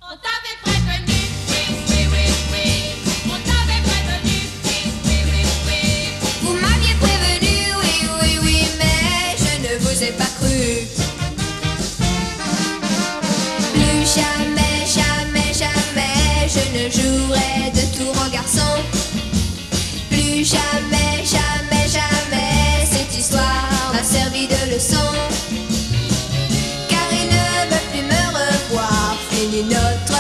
On t'avait prévenu, oui, oui, oui, oui. On t'avait prévenu, oui, oui, oui, oui. Vous m'aviez prévenu, oui, oui, oui, mais je ne vous ai pas cru. Plus jamais, jamais, jamais, je ne jouerai de tour en garçon. Plus jamais, jamais, jamais, cette histoire m'a servi de leçon. Car il ne veut plus me revoir, fini notre